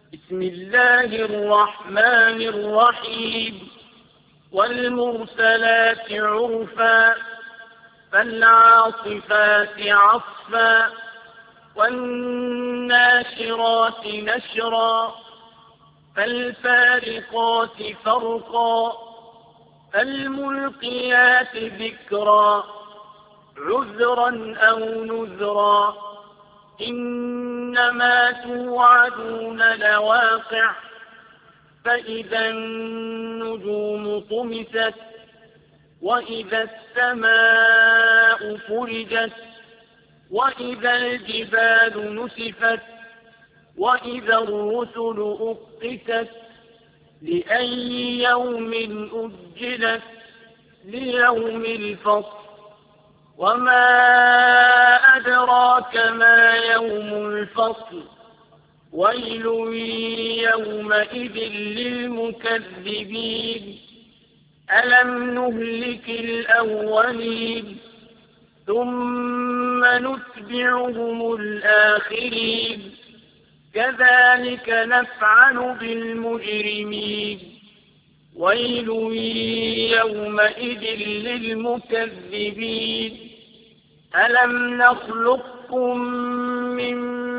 بسم الله الرحمن الرحيم والمرسلات عرفا فالعاصفات عصفا والناشرات نشرا فالفارقات فرقا فالملقيات ذكرا عذرا أو نذرا إنما توعدون لواقع فإذا النجوم طمست وإذا السماء فرجت وإذا الجبال نسفت وإذا الرسل أقتت لأي يوم أجلت ليوم الفصل وما أدراك ما يوم الفصل ويل يومئذ للمكذبين ألم نهلك الأولين ثم نتبعهم الآخرين كذلك نفعل بالمجرمين ويل يومئذ للمكذبين ألم نخلقكم من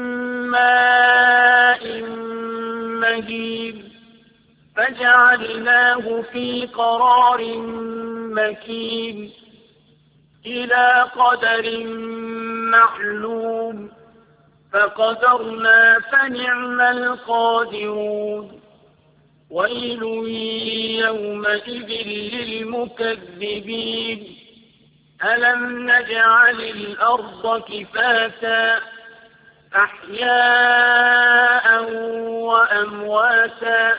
ماء مهين فجعلناه في قرار مكين إلى قدر معلوم فقدرنا فنعم القادرون ويل يومئذ للمكذبين ألم نجعل الأرض كفاتا أحياء وأمواتا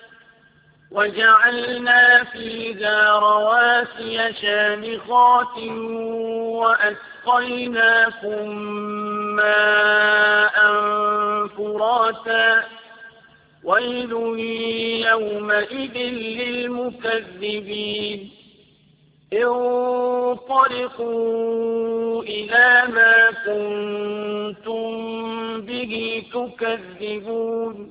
وجعلنا فيها رواسي شامخات وأسقيناكم ماء فراتا ويل يومئذ للمكذبين انطلقوا إلى ما كنتم به تكذبون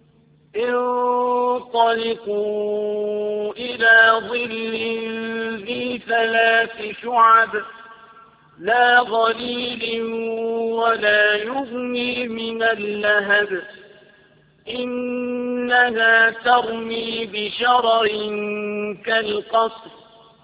انطلقوا إلى ظل ذي 3 شعب لا ظليل ولا يغني من اللهب إنها ترمي بشرر كالقصر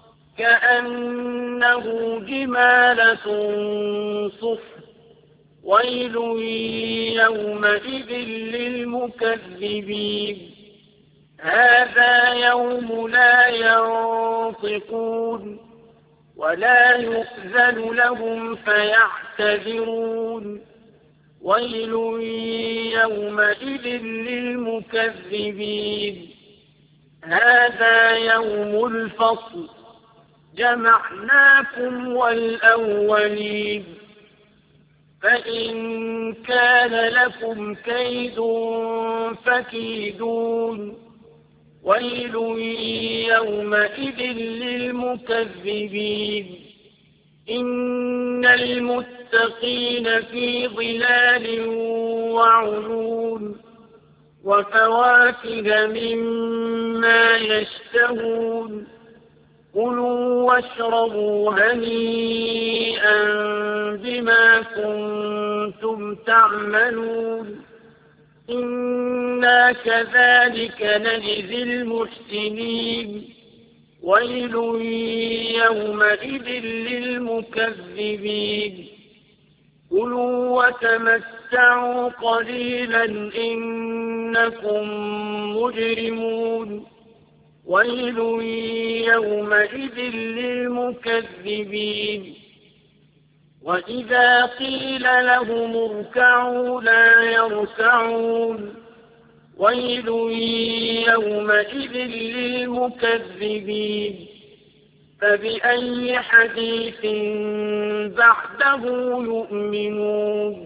كأنه جمالة صفر ويل يومئذ للمكذبين هذا يوم لا ينطقون ولا يؤذن لهم فيعتذرون ويل يومئذ للمكذبين هذا يوم الفصل جمعناكم والأولين فإن كان لكم كيد فكيدون ويل يومئذ للمكذبين إن المتقين في ظلال وعيون وفواكه مما يشتهون كلوا واشربوا هنيئا بما كنتم تعملون إنا كذلك نجزي المحسنين ويل يومئذ للمكذبين كلوا وتمتعوا قليلا إنكم مجرمون ويل يومئذ للمكذبين وإذا قيل لهم اركعوا لا يركعون ويل يومئذ للمكذبين فبأي حديث بعده يؤمنون